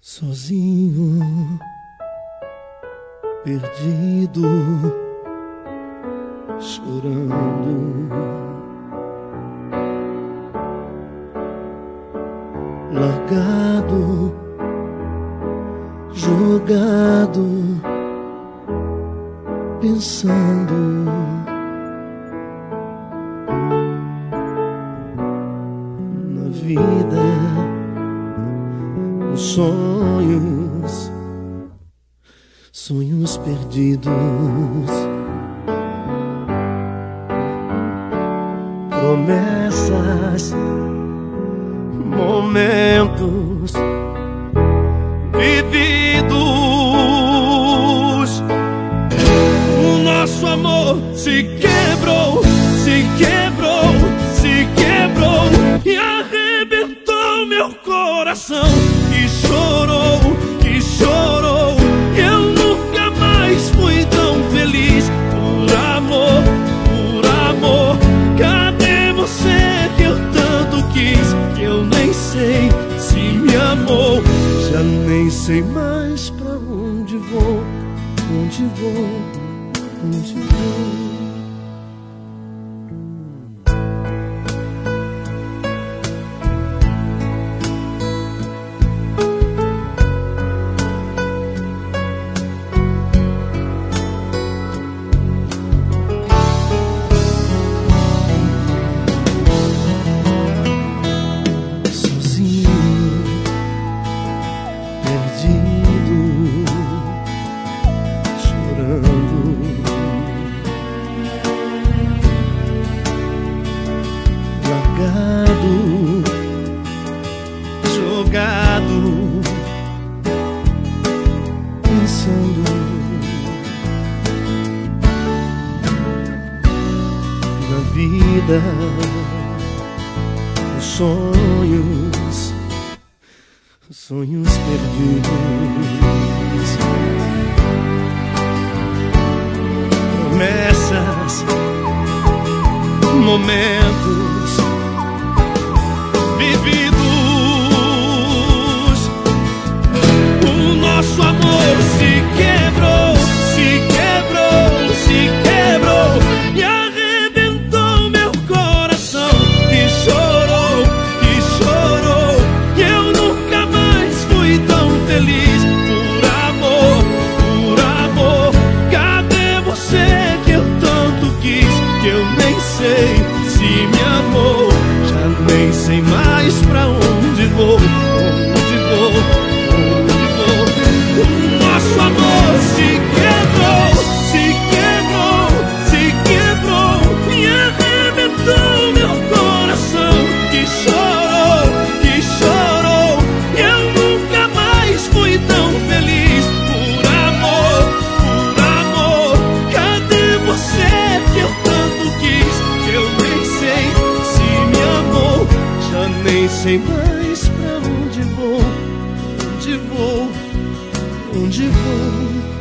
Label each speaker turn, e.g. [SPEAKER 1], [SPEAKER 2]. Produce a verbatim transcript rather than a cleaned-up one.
[SPEAKER 1] Sozinho, perdido, chorando, largado, jogado, pensando na vida, nos sonhos, sonhos perdidos, promessas, momentos vividos. O nosso amor se quebrou, se quebrou, se quebrou e arrebentou meu coração. E chorou, e chorou. Eu nunca mais fui tão feliz. Por amor, por amor, cadê você que eu tanto quis? Que eu nem sei se me amou. Já nem sei mais pra onde vou, onde vou, onde vou. Jogado, pensando na vida, os sonhos, sonhos perdidos, promessas, momentos vividos. Nosso amor se quebrou, se quebrou, se quebrou e arrebentou meu coração. E chorou, e chorou. E eu nunca mais fui tão feliz. Por amor, por amor, cadê você que eu tanto quis? Que eu nem sei se me amou. Já nem sei mais pra onde vou, onde vou. Nosso amor se quebrou, se quebrou, se quebrou e arrebentou meu coração. Que chorou, que chorou. Eu nunca mais fui tão feliz. Por amor, por amor, cadê você que eu tanto quis? Que eu nem sei se me amou. Já nem sei mais pra onde vou, onde vou, onde vou.